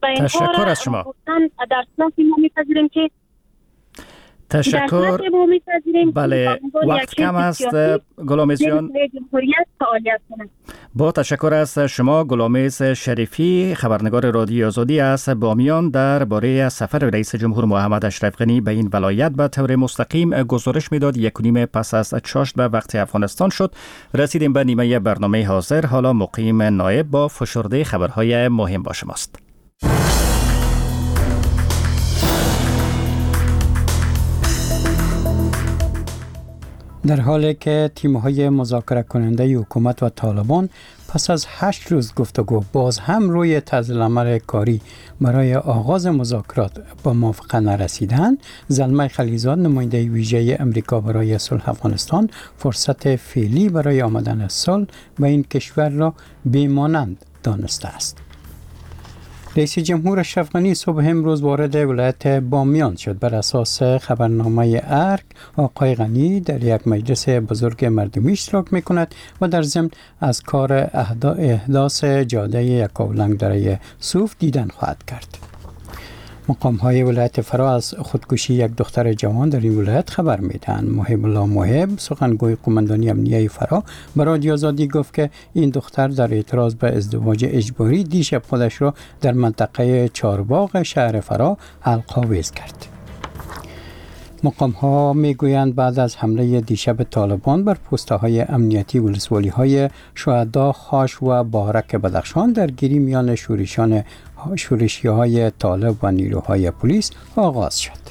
تشکر از شما. در صورت ما می‌پذیریم که تشکر. بله وقت کم است گلامیز جان. با تشکر از شما گلامیز شریفی، خبرنگار رادیو آزادی از بامیان، درباره سفر رئیس جمهور محمد اشرف غنی به این ولایت به طور مستقیم گزارش میداد. 1:30 پس از چاشت به وقت افغانستان شد. رسیدیم به نیمه برنامه حاضر. حالا مقیم نایب با فشرده خبرهای مهم با شماست. در حالی که تیم‌های مذاکره کننده حکومت و طالبان پس از 8 روز گفتگو باز هم روی طرزالعمل کاری برای آغاز مذاکرات با موافقه نرسیدند، زلمه خلیلزاد نماینده ویژه امریکا برای صلح افغانستان فرصت فعلی برای آمدن صلح به این کشور را بی‌مانند دانسته است. رئیس جمهور اشرف غنی صبح امروز وارد ولایت بامیان شد. بر اساس خبرنامه ارگ، آقای غنی در یک مجلس بزرگ مردمی اشتراک می‌کند و در ضمن از کار احداث جاده یکاولنگ دره صوف دیدن خواهد کرد. مقام‌های ولایت فرا از خودکشی یک دختر جوان در این ولایت خبر می‌دهند. محب الله محب، سخنگوی قماندانی امنیه فرا، به رادیو آزادی گفت که این دختر در اعتراض به ازدواج اجباری دیشب خودش را در منطقه چارباغ شهر فرا حلق‌آویز کرد. مقام‌ها میگویند بعد از حمله دیشب طالبان بر پست‌های امنیتی ولسوالی‌های شهدا، خاش و بارک بدخشان درگیری میان شورشی‌های طالب و نیروهای پلیس آغاز شد.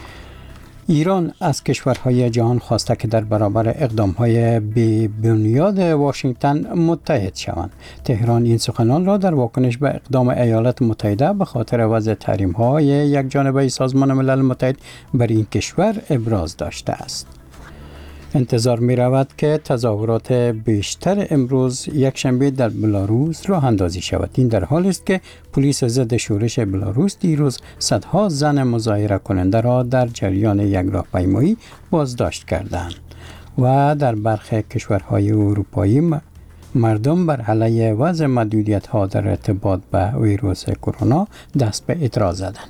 ایران از کشورهای جهان خواسته که در برابر اقدام‌های بی‌بنیاد واشنگتن متحد شوند. تهران این سخنان را در واکنش به اقدام ایالات متحده به خاطر وضع تحریم‌های یکجانبه سازمان ملل متحد بر این کشور ابراز داشته است. انتظار می رود که تظاهرات بیشتر امروز یکشنبه در بلاروس راه اندازی شود. این در حالی است که پلیس ضد شورش بلاروس دیروز صدها زن مظاهره کننده را در جریان یک راهپیمایی بازداشت کردند و در برخی کشورهای اروپایی مردم بر علیه وضع محدودیت‌ها در ارتباط به ویروس کرونا دست به اعتراض زدند.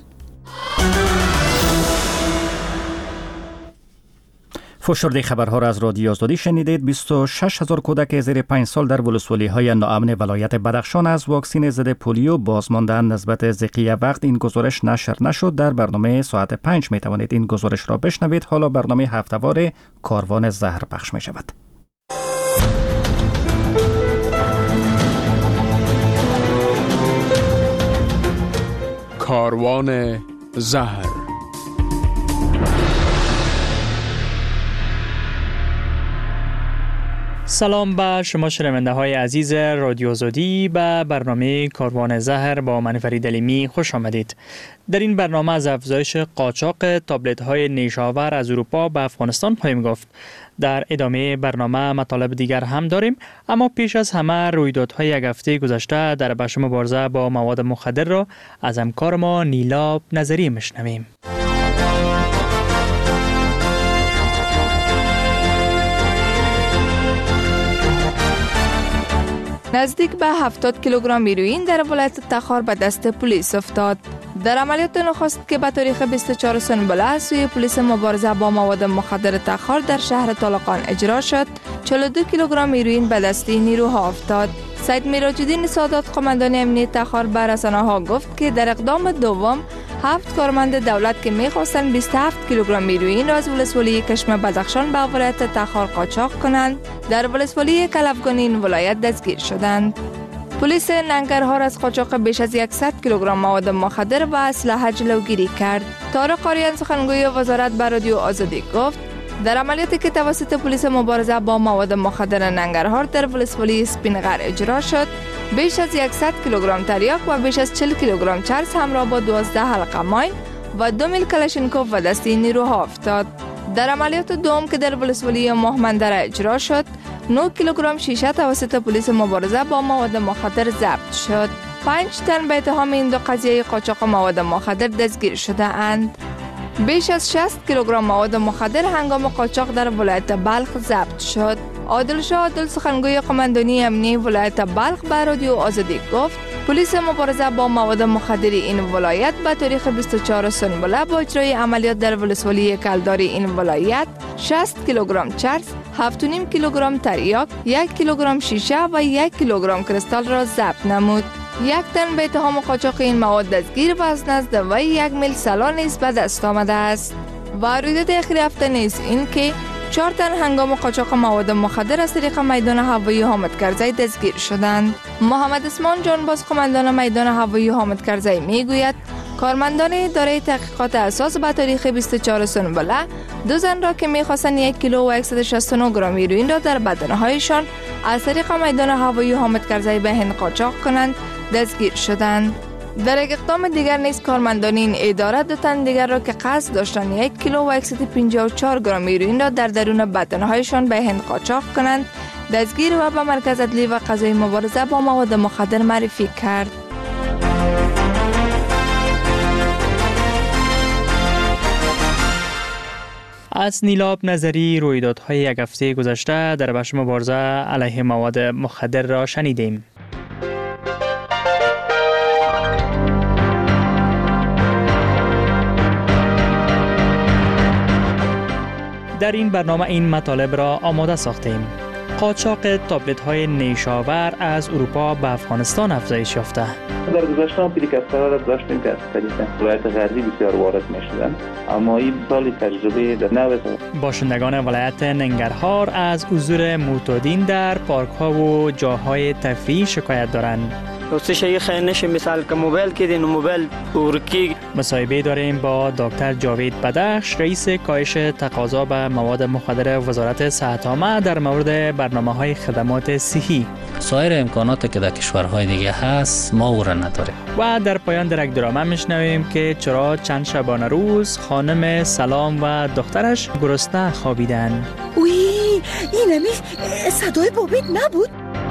فشرده خبرها را از رادیو آزادی شنیدید. 26,000 کودک زیر 5 سال در ولسوالی‌های ناامن ولایت بدخشان از واکسن ضد پولیو باز ماندند. نسبت ذقیه وقت این گزارش نشر نشد. در برنامه ساعت 5 می توانید این گزارش را بشنوید. حالا برنامه هفته‌وار کاروان زهر پخش می شود. کاروان زهر. سلام به شما شنونده های عزیز رادیو آزادی. به برنامه کاروان زهر با من فرید علیمی خوش آمدید. در این برنامه از افزایش قاچاق تابلت های نیشاور از اروپا به افغانستان خواهیم گفت. در ادامه برنامه مطالب دیگر هم داریم، اما پیش از همه رویدادهای یک هفته گذشته در بخش مبارزه با مواد مخدر را از همکار ما نیلا نظری میشنویم. نزدیک به 70 کیلوگرم هیروئین در ولایت تخار به دست پلیس افتاد. در عملیات نخست که به تاریخ 24 سنبله سوی پلیس مبارزه با مواد مخدر تخار در شهر طالقان اجرا شد، 42 کیلوگرم هیروئین به دست نیروها افتاد. سید میراج‌الدین سادات قماندان امنیت تخار به رسانه‌ها گفت که در اقدام دوم 7 کارمند دولت که می‌خواستند 27 کیلوگرم هیروئین را از ولسوالی کشم بدخشان به ولایت تخار قاچاق کنند، در ولسوالی کلفگان این ولایت دستگیر شدند. پلیس ننگرهار از قاچاق بیش از 100 کیلوگرم مواد مخدر و اسلحه جلوگیری کرد. طارق آریان سخنگوی وزارت به رادیو آزادی گفت در عملیاتی که توسط پلیس مبارزه با مواد مخدر ننگرهار در ولسوالی سپینغر اجرا شد، بیش از 100 کیلوگرم تریاک و بیش از 40 کیلوگرم چرس همراه با 12 حلقه ماین و 2 میل کلاشینکوف و دست نیروها افتاد. در عملیات دوم که در ولسوالی ماهمندره اجرا شد، 9 کیلوگرم شیشه توسط پلیس مبارزه با مواد مخدر ضبط شد. 5 تن به اتهام این دو قضیه قاچاق مواد مخدر دستگیر شده اند. بیش از 60 کیلوگرم مواد مخدر هنگام قاچاق در ولایت بلخ ضبط شد. عادل شاه عادل سخنگوی قماندانی امنیه ولایت بلخ به رادیو آزادی گفت پلیس مبارزه با مواد مخدر این ولایت به تاریخ 24 سنبله با اجرای عملیات در ولسوالی کلدار این ولایت 60 کیلوگرم چرس، 7.5 کیلوگرم تریاک، 1 کیلوگرم شیشه و 1 کیلوگرم کریستال را ضبط نمود. 1 تن به اتهام قاچاق این مواد دستگیر و از نزد وی 1 میل سلا نیز به دست آمده است. و رویداد اخیر هفته نیز این که 4 تن هنگام قاچاق مواد مخدر از طریق میدان هوایی حامد کرزی دستگیر شدند. محمد اسمان جانباز قماندان میدان هوایی حامد کرزی میگوید کارمندان اداره تحقیقات اساس به تاریخ 24 سنبله 2 زن را که می‌خواستند 1 کیلو و 169 گرم هیروئین را در بدنهایشان از طریق میدان هوایی حامد کرزی به هند قاچاق کنند دستگیر شدند. در یک اقدام دیگر نیز کارمندان این اداره 2 تن دیگر را که قصد داشتند 1 کیلو و 154 گرم هیروئین را در درون بدنهایشان به هند قاچاق کنند دستگیر و به مرکز عدلی و قضایی مبارزه با مواد مخدر معرفی کرد. از نیلاب نظری رویدادهای یک هفته گذشته در بخش مبارزه علیه مواد مخدر را شنیدیم. در این برنامه این مطالب را آماده ساختیم. قاچاق تابلت های نیشاور از اروپا به افغانستان افزایش یافته. در گذشته پلیکسترها را داشتیم که از طریق ولایت غربی بسیار وارد می‌شدند، اما این سال تجربه در نو باشندگان ولایت ننگرهار از حضور معتادین در پارک ها و جاهای تفریحی شکایت دارند. روسیه خیلی نشه مثال که موبایل کردین و موبایل اورکی. مصاحبه داریم با دکتر جاوید بدخش رئیس کاهش تقاضا به مواد مخدر وزارت صحت عامه در مورد برنامه‌های خدمات صحی. سایر امکاناتی که در کشورهای دیگه هست ما او را نداریم. و در پایان در یک درامه میشنویم که چرا چند شبانه روز خانم سلام و دخترش گرسنه خوابیدن. اوی این صدای بابیت نبود؟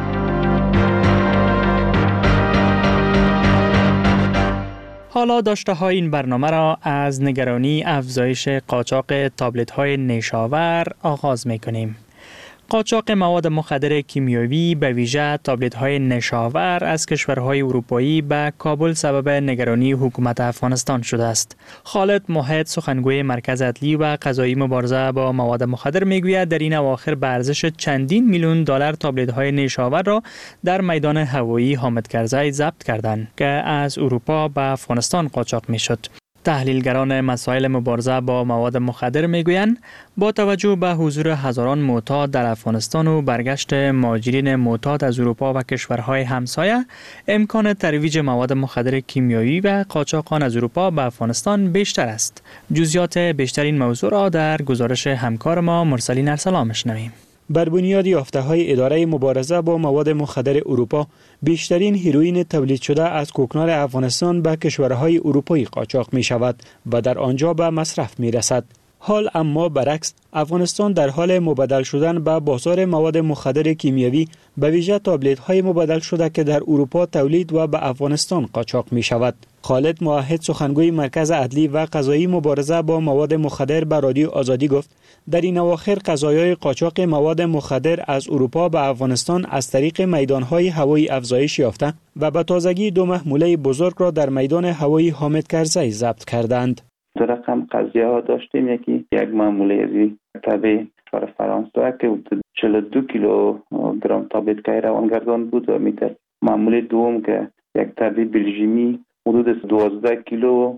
حالا داشته های این برنامه را از نگرانی افزایش قاچاق تابلت های نیشاور آغاز می کنیم. قاچاق مواد مخدر کیمیایی به ویژه تابلت های نشاور از کشورهای اروپایی به کابل سبب نگرانی حکومت افغانستان شده است. خالد موحد سخنگوی مرکز عدلی و قضایی مبارزه با مواد مخدر میگوید در این اواخر به ارزش چندین میلیون دلار تابلت های نشاور را در میدان هوایی حامد کرزی ضبط کردند که از اروپا به افغانستان قاچاق میشد. تحلیلگران مسائل مبارزه با مواد مخدر میگویند با توجه به حضور هزاران معتاد در افغانستان و برگشت مهاجرین معتاد از اروپا و کشورهای همسایه، امکان ترویج مواد مخدر کیمیایی و قاچاق آن از اروپا به افغانستان بیشتر است. جزئیات بیشتر این موضوع را در گزارش همکار ما مرسلین ارسلان میشنویم. بر بنیاد یافته‌های اداره مبارزه با مواد مخدر اروپا، بیشترین هیروئین تولید شده از کوکنار افغانستان به کشورهای اروپایی قاچاق می شود و در آنجا به مصرف می رسد. حال اما برعکس، افغانستان در حال مبادل شدن به بازار مواد مخدر کیمیایی به ویژه تابلت‌های مبادل شده که در اروپا تولید و به افغانستان قاچاق می شود. خالد موحد سخنگوی مرکز عدلی و قضایی مبارزه با مواد مخدر به رادیو آزادی گفت در این اواخر قضایای قاچاق مواد مخدر از اروپا به افغانستان از طریق میدانهای هوایی افزایش یافته و به تازگی 2 محموله بزرگ را در میدان هوایی حامد کرزی ضبط کردند. در رقم قضیه ها داشتیم یک محموله از تبع کشور فرانسه که 42 کیلوگرم تابلت که روانگردان بود و میتر محموله دوم که یک تبع بلژیمی حدود 12 کیلو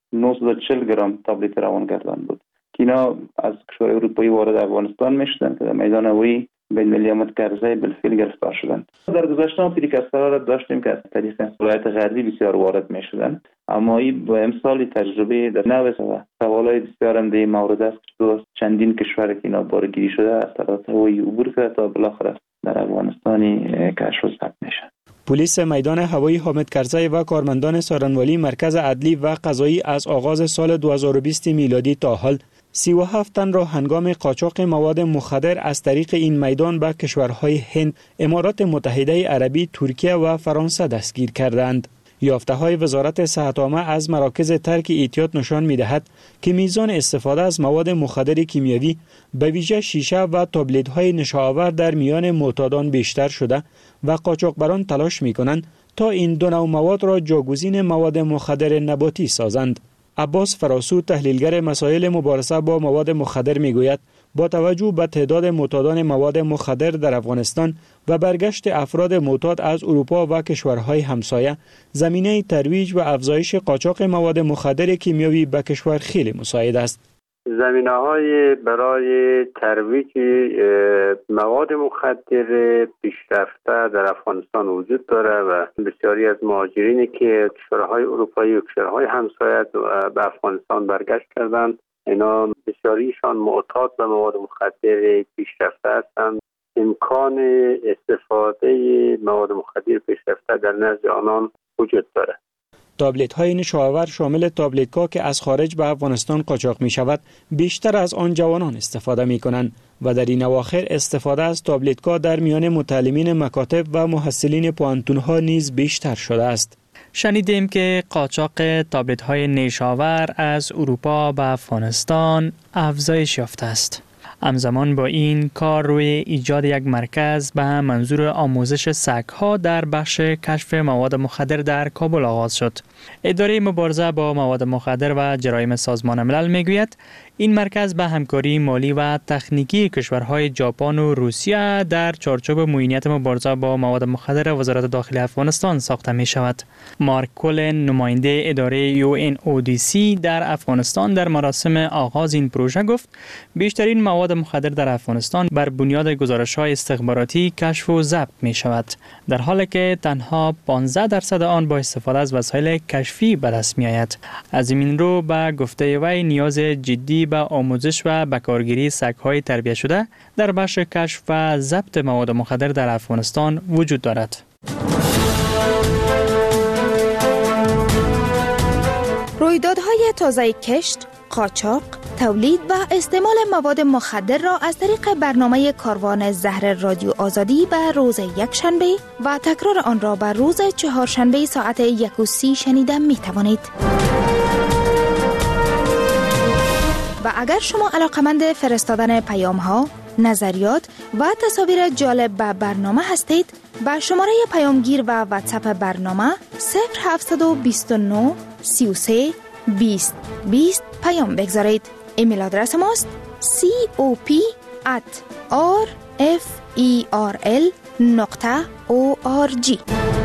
940 گرم تابلت روانگردان بود که اینا از کشور اروپایی وارد افغانستان میشدن که در میدان هوایی بین حامد کرزی بالفعل گرفتار شدند. در گذشته پلیکسترها را داشتیم که از طریق ولایت غربی بسیار وارد میشدند، اما این با امسال تجربه در نو سوالای بسیار هم در مورد است که چندین کشور که اینا بارگیری شده از طریق هوایی عبور کرده تا بالاخره در افغانستان کشف و ضبط میشن. پلیس میدان هوایی حامد کرزی و کارمندان سارنوالی مرکز عدلی و قضایی از آغاز سال 2020 میلادی تا حال 37 تن را هنگام قاچاق مواد مخدر از طریق این میدان به کشورهای هند، امارات متحده عربی، ترکیه و فرانسه دستگیر کردند. یافته‌های وزارت صحت عامه از مراکز ترک احتیاط نشان می‌دهد که میزان استفاده از مواد مخدر کیمیایی به ویژه شیشه و تابلت‌های نشاور در میان معتادان بیشتر شده و قاچاقبران تلاش می‌کنند تا این دو نوع مواد را جاگزین مواد مخدر نباتی سازند. عباس فراسو، تحلیلگر مسائل مبارزه با مواد مخدر میگوید با توجه به تعداد معتادان مواد مخدر در افغانستان و برگشت افراد معتاد از اروپا و کشورهای همسایه، زمینه ترویج و افزایش قاچاق مواد مخدر کیمیایی به کشور خیلی مساعد است. زمینه‌های برای ترویج مواد مخدر پیشرفته در افغانستان وجود داره و بسیاری از مهاجرینی که کشورهای اروپایی و کشورهای همسایه به افغانستان برگشت کردند، اینا بسیاریشان معتاد به مواد مخدر پیشرفته هستند. امکان استفاده مواد مخدر پیشرفته در نزد آنان وجود داره. تابلت های نشاور شامل تابلت‌ها که از خارج به افغانستان قاچاق می شود بیشتر از آن جوانان استفاده می کنند و در این اواخر استفاده از تابلت‌ها در میان متعلمین مکاتب و محصلین پوهنتون‌ها نیز بیشتر شده است. شنیدیم که قاچاق تابلت‌های نیشاور از اروپا به افغانستان افزایش یافته است. همزمان با این کار روی ایجاد یک مرکز به منظور آموزش سگ‌ها در بخش کشف مواد مخدر در کابل آغاز شد. اداره مبارزه با مواد مخدر و جرایم سازمان ملل میگوید این مرکز به همکاری مالی و تکنیکی کشورهای ژاپن و روسیه در چارچوب معینیت مبارزه با مواد مخدر وزارت داخلی افغانستان ساخته می شود. مارک کولن، نماینده اداره UNODC در افغانستان، در مراسم آغاز این پروژه گفت بیشترین مواد مخدر در افغانستان بر بنیاد گزارش‌های استخباراتی کشف و ضبط می شود، در حالی که تنها 15% آن با استفاده از وسایل کشفی به دست می آید. از این رو به گفته وی نیاز جدی به آموزش و به کارگیری سگ‌های تربیت شده در بخش کشف و ضبط مواد مخدر در افغانستان وجود دارد. رویدادهای تازه کشت، قاچاق، تولید و استعمال مواد مخدر را از طریق برنامه کاروان زهر رادیو آزادی به روز یکشنبه و تکرار آن را به روز چهارشنبه ساعت 1:30 شنیده می توانید. و اگر شما علاقمند فرستادن پیام ها، نظریات و تصاویر جالب به برنامه هستید، با شماره پیامگیر و واتساپ برنامه 0729 33 20 20 پیام بگذارید. ایمیل آدرس ماست cop@rferl.org.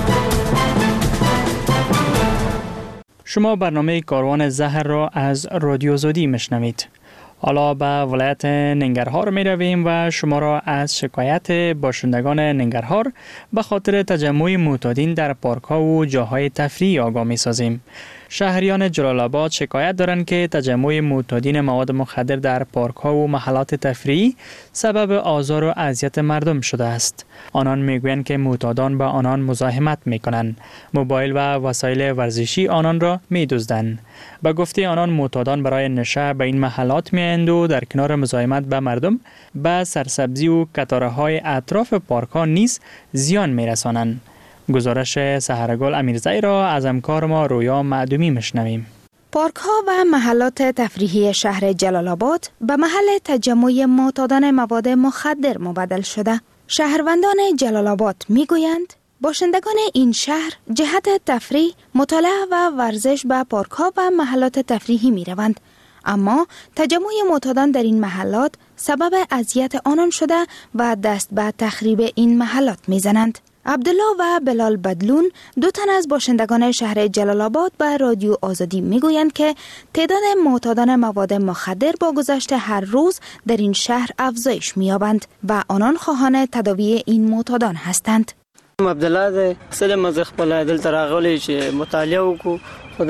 شما برنامه کاروان زهر را از رادیو آزادی میشنوید. حالا به ولایت ننگرهار می رویم و شما را از شکایت باشندگان ننگرهار به خاطر تجمع معتادین در پارک ها و جاهای تفریحی آگاه می سازیم. شهریان جلال آباد شکایت دارند که تجمع معتادین مواد مخدر در پارک ها و محلات تفریحی سبب آزار و اذیت مردم شده است. آنان میگویند که معتادان به آنان مزاحمت میکنند، موبایل و وسایل ورزشی آنان را میدزدند. به گفته آنان معتادان برای نشه به این محلات میآیند و در کنار مزاحمت به مردم به سرسبزی و کتاره‌های اطراف پارک ها نیز زیان میرسانند. گزارش سحرگل امیرزایی را از همکار ما رویا معدومی میشنویم. پارک ها و محلات تفریحی شهر جلال آباد به محل تجمع معتادان مواد مخدر مبدل شده. شهروندان جلال آباد میگویند باشندگان این شهر جهت تفریح، مطالعه و ورزش به پارک ها و محلات تفریحی می روند. اما تجمع معتادان در این محلات سبب اذیت آنان شده و دست به تخریب این محلات می زنند. عبدالله و بلال بدلون، دو تن از باشندگان شهر جلال آباد به رادیو آزادی میگویند که تعداد معتادان مواد مخدر با گذشت هر روز در این شهر افزایش می‌یابند و آنان خواهان تداوی این معتادان هستند. عبدالله سلام از خپل دلته راغلی چې مطالعه وکړو.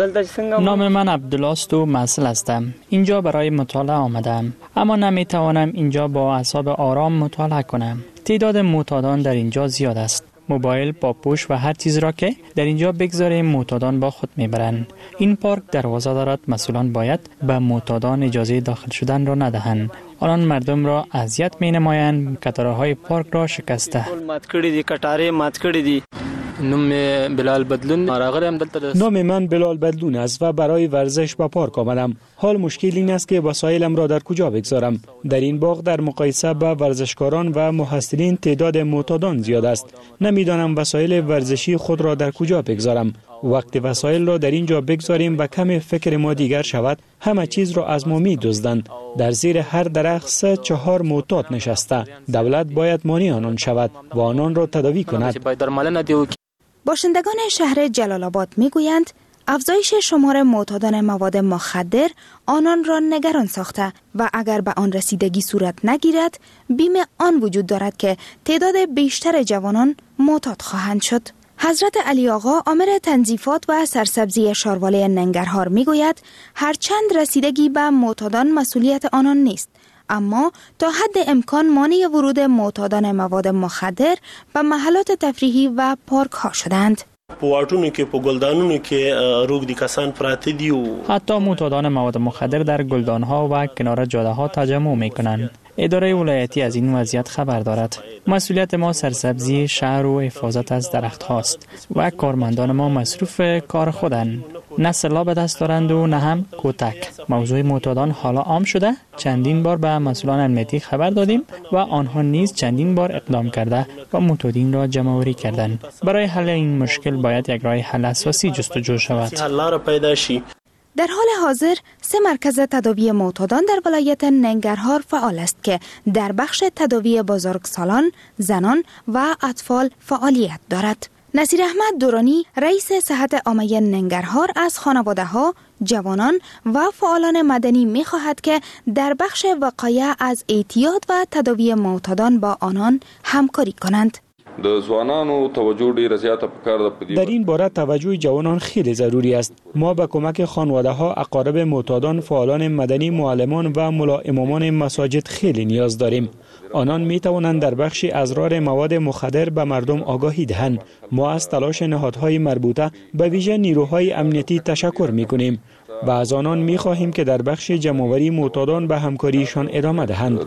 نام من عبدالله است و مسئول هستم. اینجا برای مطالعه آمدم، اما نمیتوانم اینجا با اعصاب آرام مطالعه کنم. تعداد معتادان در اینجا زیاد است. موبایل، پاپوش و هر چیز را که در اینجا بگذاریم معتادان با خود میبرند. این پارک دروازه دارد، مسئولان باید به معتادان اجازه داخل شدن را ندهند. آنان مردم را اذیت می نمایند. کتاره‌های پارک را شکسته. مات کړی دي، کټاره مات کړی دي. نام بلال بدلون نام من بلال بدلون است و برای ورزش به پارک آمدم. حال مشکل این است که وسایلم را در کجا بگذارم. در این باغ در مقایسه با ورزشکاران و محصلین تعداد معتادان زیاد است. نمیدانم وسایل ورزشی خود را در کجا بگذارم. وقتی وسایل را در اینجا بگذاریم و کم فکر ما دیگر شود، همه چیز را از ما می‌دزدند. در زیر هر درخت 3-4 معتاد نشسته. دولت باید مانع آنان شود و آنان را تداوی کند. باشندگان شهر جلال آباد میگویند افزایش شمار معتادان مواد مخدر آنان را نگران ساخته و اگر به آن رسیدگی صورت نگیرد بیم آن وجود دارد که تعداد بیشتر جوانان معتاد خواهند شد. حضرت علی آقا آمر تنظیفات و سرسبزی شارواله ننگرهار میگوید هرچند رسیدگی به معتادان مسئولیت آنان نیست، اما تا حد امکان مانع ورود معتادان مواد مخدر به محلات تفریحی و پارک ها شدند. حتی معتادان مواد مخدر در گلدان ها و کنار جاده ها تجمع می کنند. اداره ولایتی از این وضعیت خبر دارد. مسئولیت ما سرسبزی شهر و حفاظت از درخت هاست و کارمندان ما مصروف کار خودند. نه سلاح به دست دارند و نه هم کتک. موضوع معتادان حالا عام شده. چندین بار به مسئولان امنیتی خبر دادیم و آنها نیز چندین بار اقدام کرده و معتادین را جمع آوری کردند. برای حل این مشکل باید یک راه حل اساسی جستجو شود. در حال حاضر 3 مرکز تداوی معتادان در ولایت ننگرهار فعال است که در بخش تداوی بزرگسالان، زنان و اطفال فعالیت دارد. نصیر احمد دورانی رئیس صحت عامه ننگرهار از خانواده‌ها، جوانان و فعالان مدنی می‌خواهد که در بخش وقایع از اعتیاد و تداوی معتادان با آنان همکاری کنند. در این باره توجه جوانان خیلی ضروری است. ما به کمک خانواده‌ها، اقارب معتادان، فعالان مدنی، معلمان و امامان مساجد خیلی نیاز داریم. آنان می توانند در بخش ازرار مواد مخدر به مردم آگاهی دهند. ما از تلاش نهادهای مربوطه به ویژه نیروهای امنیتی تشکر می کنیم و از آنان می خواهیم که در بخش جمع‌آوری معتادان به همکاریشان ادامه دهند.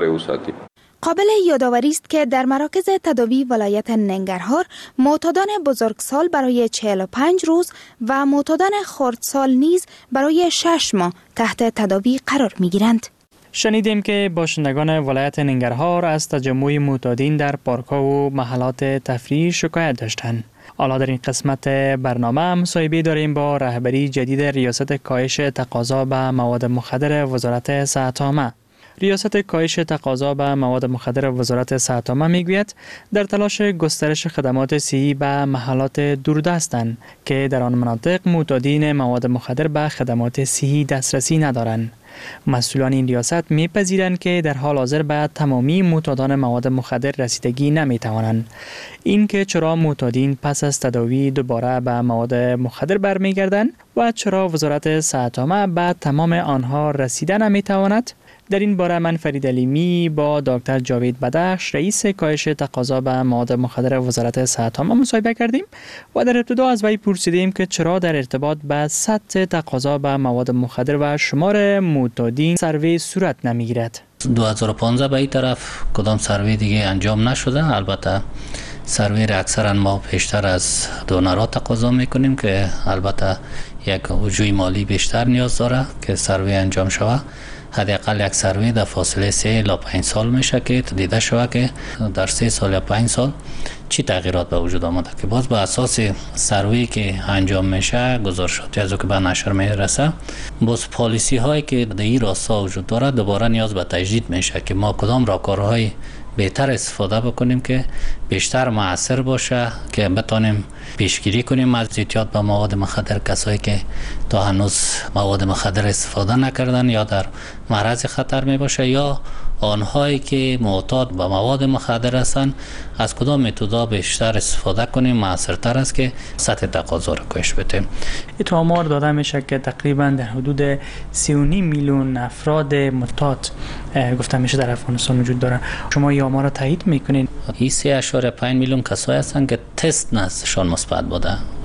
قابل یادآوری است که در مراکز تداوی ولایت ننگرهار معتادان بزرگسال برای 45 روز و معتادان خردسال نیز برای 6 ماه تحت تداوی قرار می گیرند. شنیدیم که باشندگان ولایت ننگرهار از تجمع معتادین در پارک‌ها و محلات تفریحی شکایت داشتند. حالا در این قسمت برنامه مصاحبه داریم با رهبری جدید ریاست کاهش تقاضا به مواد مخدر وزارت صحت عامه. ریاست کاهش تقاضا به مواد مخدر وزارت صحت عامه میگوید در تلاش گسترش خدمات صحی به محلات دوردستند که در آن مناطق معتادین مواد مخدر به خدمات صحی دسترسی ندارند. مسئولان این ریاست میپذیرند که در حال حاضر به تمامی معتادان مواد مخدر رسیدگی نمیتوانند. این که چرا معتادین پس از تداوی دوباره به مواد مخدر برمیگردند و چرا وزارت صحت عامه به تمام آنها رسیده نمیتواند، در این باره من فرید علیمی با دکتر جاوید بدخش رئیس کاهش تقاضا به مواد مخدر وزارت صحت عامه مصاحبه کردیم و در ابتدا از وی پرسیدیم که چرا در ارتباط به سطح تقاضا به مواد مخدر و شمار معتادین سروی صورت نمیگیرد. 2015 به این طرف کدام سروی دیگه انجام نشده. البته سروی را اکثرا ما پیشتر از دونرها تقاضا میکنیم که البته یک وجوه مالی بیشتر نیاز داره که سروی انجام شود. حداقل یک سروی در فاصله 3 الی 5 سال میشه که دیده شود که در 3 سال یا 5 سال چی تغییرات به وجود آمده که باز به اساس سروی که انجام میشه گزارشاتی از او که به نشر میرسه باز پالیسی هایی که در این راستا وجود داره دوباره نیاز به تجدید میشه که ما کدام راهکارهای بهتر استفاده بکنیم که بیشتر مؤثر باشه که بتونیم پیشگیری کنیم از اعتیاد به مواد مخدر. کسایی که تا هنوز مواد مخدر استفاده نکردن یا در معرض خطر می باشه یا آنهایی که معتاد به مواد مخدر هستند از کدام متدها بیشتر استفاده کنیم مؤثرتر است که سطح تقاضا را کاهش بدیم. این آمار داده میشه که تقریبا در حدود 3.5 میلیون افراد معتاد گفته میشه در افغانستان وجود دارن. شما این آمار را تایید میکنین؟ این 3.5 میلیون کسایی هستند که تست نزدشان مثبت بوده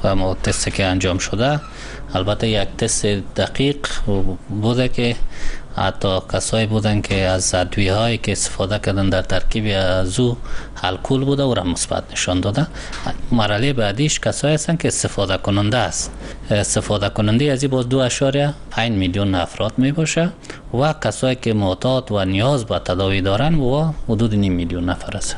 و ما تستی که انجام شده البته یک تست دقیق بوده که حتی کسایی بودن که از ادویه هایی که استفاده کردن در ترکیب از او الکل بوده و را مثبت نشان داده. مرحله بعدیش کسایی هستن که استفاده کننده است. استفاده کننده از این باز 2.5 میلیون افراد می باشه و کسایی که معتاد و نیاز به تداوی دارن و حدود 9 میلیون نفر هستن.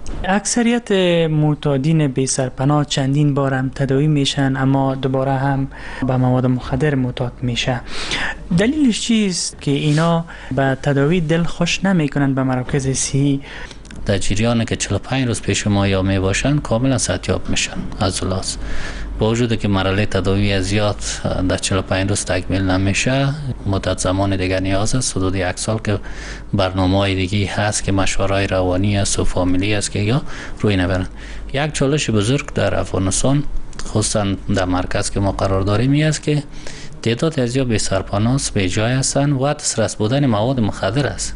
اکثریت معتادین بی سرپناه چندین بار هم تداوی میشن اما دوباره هم به مواد مخدر معتاد میشه. دلیلش چیست که اینا به تداوی دل خوش نمیکنن به مراکز صحی؟ در جریان که 45 روز پیش ما یا می باشن کاملا صحتیاب میشن از لاس. با وجود که مرحله تداوی زیاد در 45 روز تکمیل نمیشه، مدت زمان دیگر نیاز است، حدود 1 سال که برنامه‌های دیگه هست که مشوره‌های روانی است و فامیلی است که یا روی نبرن. یک چالش بزرگ در افغانستان خصوصا در مرکز که ما قرار داریم این است که تعداد از یا بی سرپناه به جای هستن و دسترس بودن مواد مخدر است.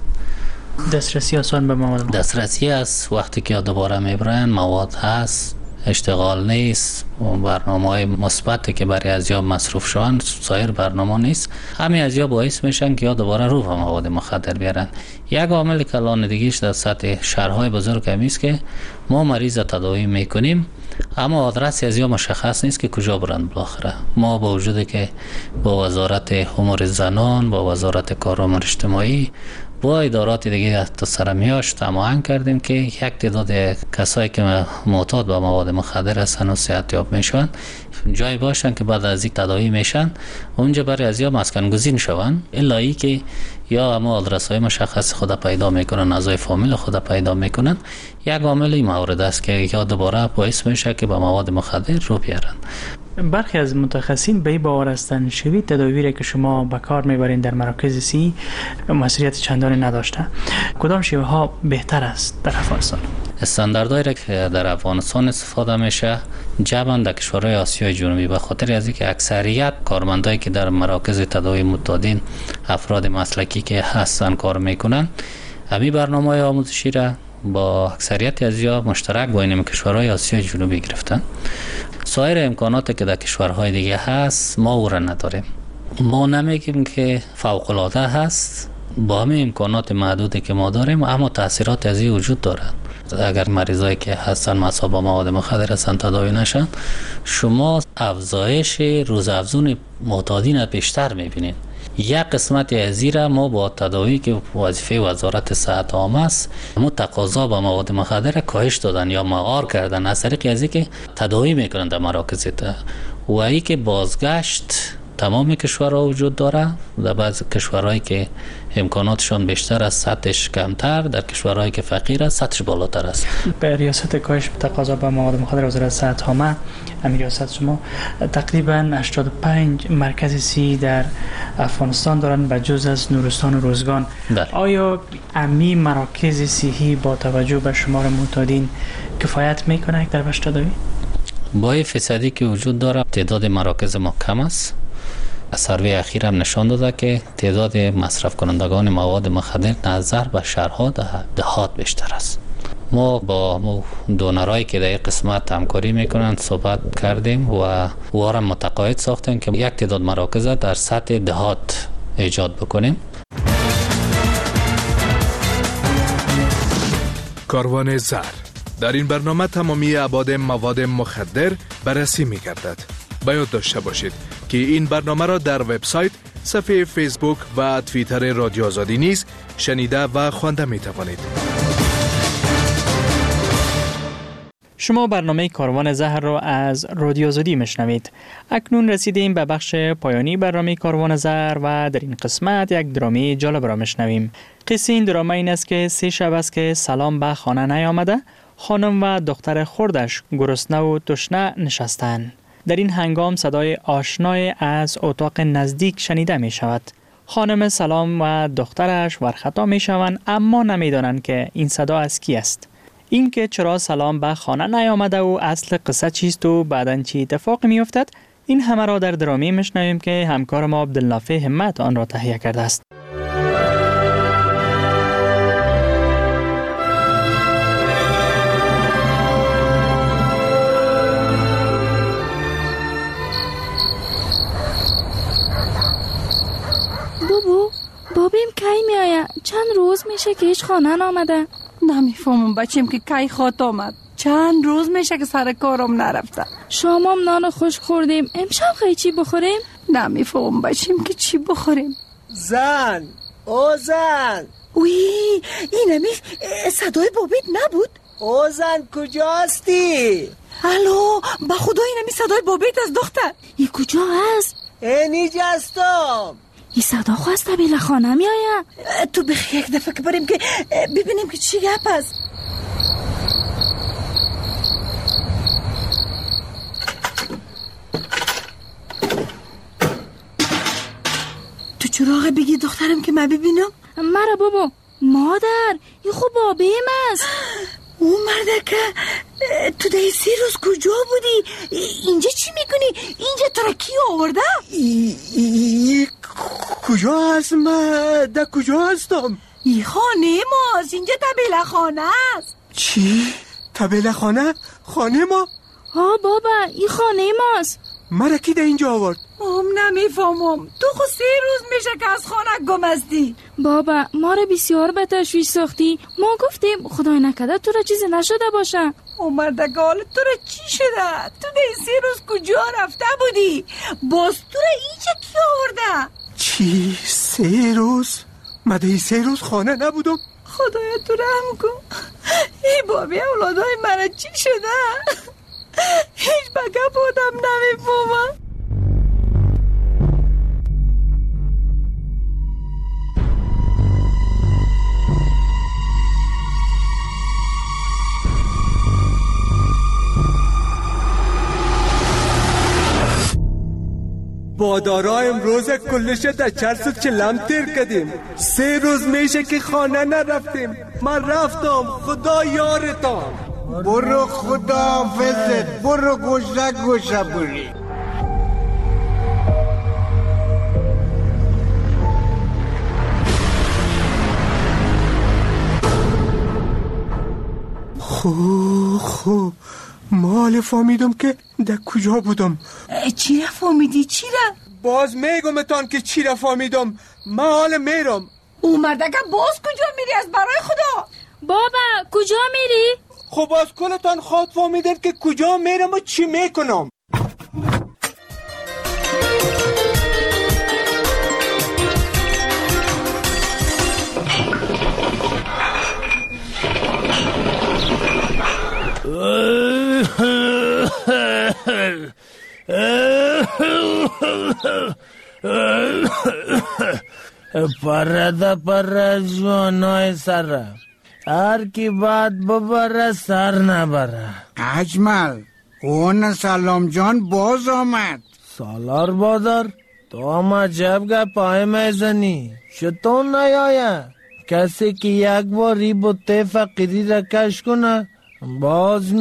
دسترسی آسان به مواد مخدر. دسترسی است وقتی که دوباره میبرن مواد هست، اشتغال نیست، برنامه‌های مثبتی که برای ازیاب مصروف شوند سایر برنامه نیست. همین ازیاب باعث میشن که یا دوباره رو به مواد مخدر بیارن. یک عامل که الان دیگهش در سطح شهرهای بزرگ همی است که ما مریض تداوی میکنیم اما آدرس ازیاب مشخص نیست که کجا برند. بالاخره ما با وجود که با وزارت امور زنان، با وزارت کار و امور اجتماعی، با ادارات دیگه تا سرمیاش تماهنگ کردیم که یک تعداد کسایی که معتاد به مواد مخدر هستن و صحتیاب میشن جای باشن که بعد از این تداوی میشن اونجا برای از یا مسکن گزین شون، الا ای که یا اما آدرس های مشخص خود پیدا میکنن، اعضای فامیل خود پیدا میکنن. یک عامل این مورد است که یا دوباره باعث میشه که به مواد مخدر رو بیارن. برخی از متخصصین به این باور هستند شوید تداوی را که شما به کار میبرین در مراکز صحی مسئولیت چندانی نداشته. کدام شیوه ها بهتر است در افغانستان؟ استانداردهایی را که در افغانستان استفاده میشه جمعاً در کشورهای آسیای جنوبی به خاطر از اینکه اکثریت کارمندایی که در مراکز تداوی معتادین افراد مسلکی که هستن کار میکنن، همین برنامه‌های آموزشی را با اکثریت از یا مشترک با این کشورهای آسیای جنوبی گرفتن. سایر امکاناتی که در کشورهای دیگه هست ما او را نداریم. ما نمیگیم که فوق العاده هست، با همین امکانات محدودی که ما داریم اما تاثیرات از این وجود دارد. اگر مریضایی که هستن مصاب با مواد مخدر هستن تداوی نشن، شما افزایش روزافزون معتادین بیشتر میبینید. یک قسمت از این را ما با تداوی که وظیفه وزارت صحت عامه است، ما تقاضا به مواد مخدر کاهش دادن یا مهار کردن از طریق از اینکه تداوی میکنن در مراکز و ای که بازگشت تمام کشورها وجود داره. در بعض کشورهایی که امکاناتشان بیشتر است سطحش کمتر، در کشورهایی که فقیر است سطحش بالاتر است. به ریاست کاهش تقاضا به مواد مخدر وزارت صحت عامه، امیر ریاست شما تقریبا 85 مرکز صحی در افغانستان دارن به جز از نورستان و روزگان. آیا امی مراکز صحی با توجه به شمار معتادین کفایت میکنه در بخش تداوی؟ با فیصدی که وجود داره تعداد مراکز ما کم است. سروی اخیر هم نشان داده که تعداد مصرف کنندگان مواد مخدر نظر به شهرها دهات بیشتر است. ما با دونرایی که در این قسمت همکاری میکنند صحبت کردیم و او را متقاعد ساختیم که یک تعداد مراکز در سطح دهات ایجاد بکنیم. کاروان زهر در این برنامه تمامی ابعاد مواد مخدر بررسی می‌گردد. باید داشته باشید که این برنامه را در وبسایت، صفحه فیسبوک و توییتر رادیو آزادی نیز شنیده و خوانده می‌توانید. شما برنامه کاروان زهر را از رادیو آزادی میشنوید. اکنون رسیدیم به بخش پایانی برنامه کاروان زهر و در این قسمت یک درامه جالب را میشنویم. قصه این درامه این است که 3 شب است که سلام به خانه نیامده. خانم و دختر خردش گرسنه و تشنه نشستند. در این هنگام صدای آشنای از اتاق نزدیک شنیده می شود. خانم سلام و دخترش ورخطا می شوند اما نمی دانند که این صدا از کی است. این که چرا سلام به خانه نیامده و اصل قصه چیست و بعداً چی اتفاق می افتد، این همه را در درامه میشنویم که همکار ما عبدالنافع همت آن را تهیه کرده است. بابیم کی میآید؟ چند روز میشه که هیچ خانه نامده. نمیفهمم بچیم که کی خواهد آمد. چند روز میشه که سر کارم نرفته. شامم نان خوش خوردیم. امشب خیلی چی بخوریم؟ نمیفهمم بچیم که چی بخوریم. زن وی اینمی صدای بابیت نبود؟ او زن کجا هستی؟ الو با خدا اینمی صدای بابیت از دختر. ای کجا هست؟ اینجا هستم. ای صدا خواست بیل خانه می آید. تو بخی یک دفعه که بریم که ببینیم که چی گپ است. تو چراغ بگی دخترم که من ببینم. مرا بابا. مادر این خوب بابیم است. او مرده که تو ده 3 روز کجا بودی؟ اینجا چی میکنی؟ اینجا تو را کی آورده؟ کجا هست؟ من در کجا هستم؟ ای خانه ماست. اینجا طبیله خانه است. چی؟ طبیله خانه؟ خانه ما؟ ها بابا این خانه ماست. مرا کی ده اینجا آورد؟ نمیفهمم. تو خود 3 روز میشه که از خانه گم هستی. بابا ما را بسیار به تشویش ساختی. ما گفتیم خدای نکرده تو را چیزی نشده باشه. او مردگال تو را چی شده؟ تو ده 3 روز کجا رفته بودی؟ باز تو را اینجا کی آورده؟ چی؟ 3 روز؟ من ده 3 روز خانه نبودم. خدایا تو رحم کن. ای بابی اولادای مرا چی شده؟ هیچ بگه بودم نمیفهمم. بادارا امروز کلش در چرس و چلم تیر کردیم. 3 روز میشه که خانه نرفتیم. من رفتم. خدا یارتان. برو خدا حافظت. برو گوشه بری. خوب مال فهمیدم که در کجا بودم. چی را فهمیدی؟ چی را؟ باز میگمتان که چی را فهمیدم. من حال میرم. او مردگه باز کجا میری از برای خدا؟ بابا کجا میری؟ خب باز کلتان خود فهمیدن که کجا میرم و چی میکنم. پر جوانای سر هر کی باد ببره سر نبره. اجمل اون سلام جان باز آمد. سالار بادر تو هم عجب گپای میزنی. چطور نیایه؟ کسی که یک باری بوته فقیری را کش کنه باز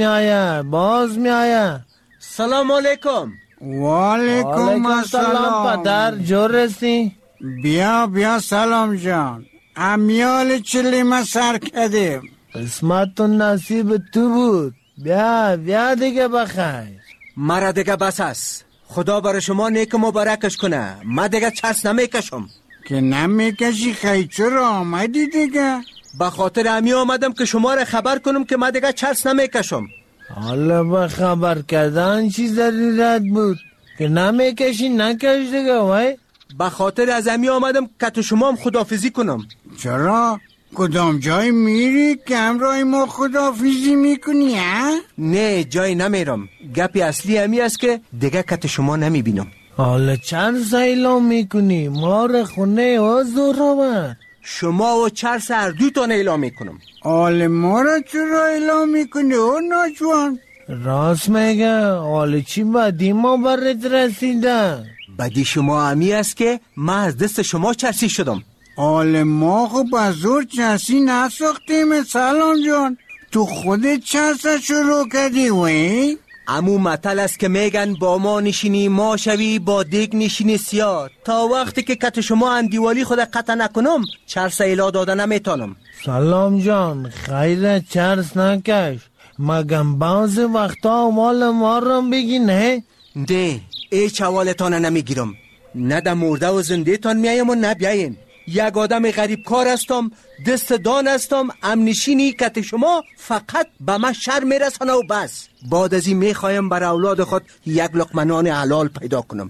میایه. سلام علیکم. وعلیکم السلام. پدر جورسی؟ بیا سلام جان. امیال چلیم سر کردیم. قسمت و نصیب تو بود. بیا دیگه بخیر. مرا دیگه بس است. خدا برای شما نیک مبارکش کنه. من دیگه چرس نمیکشم. که نمیکشی خیلی چرا آمدی دیگه؟ به خاطر امی آمدم که شما را خبر کنم که من دیگه چرس نمیکشم. حالا با خبر کردن چی ضرورت بود؟ که نمیکشی نکش دیگه وای. به خاطر از امی آمدم که تو شما هم خداحافظی کنم. چرا؟ کدام جای میری که همراه ما خداحافظی میکنی ها؟ نه جای نمیرم. گپی اصلی امی است که دیگه کت شما نمیبینم. حالا چند اعلام میکنی؟ ما را خونه حضور آورد. شما و چرس هر دو تا اعلام میکنم. حال ما را چرا اعلام میکنی او ناجوان؟ راست میگه. حال چی بدی ما برات رسیده؟ بدی شما امی است که من از دست شما چرسی شدم. حال ما خب از زور چرسی نساختیم سلام جان. تو خودت چرس شروع کردی وی؟ امو مطل است که میگن با ما نشینی ما شوی با دیگ نشینی سیاه. تا وقتی که کت شما اندیوالی خود قطع نکنم چرس ایلا داده نمیتانم. سلام جان خیر چرس نکش. مگم بعض وقتا مال ما رو بگی نه؟ ده ای چوالتانه نمیگیرم. نه در مرده و زنده تان میایم و نه بیاین. یک آدم غریب کار هستم، دست دان هستم، امنشینی کت شما فقط به من شر میرسانه و بس. بعد از این میخوایم بر اولاد خود یک لقمه نان حلال پیدا کنم.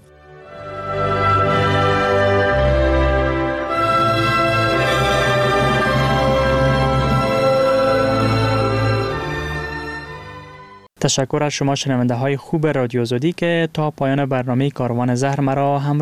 تشکر از شما شنونده های خوب رادیو زودی که تا پایان برنامه کاروان زهر مرا هم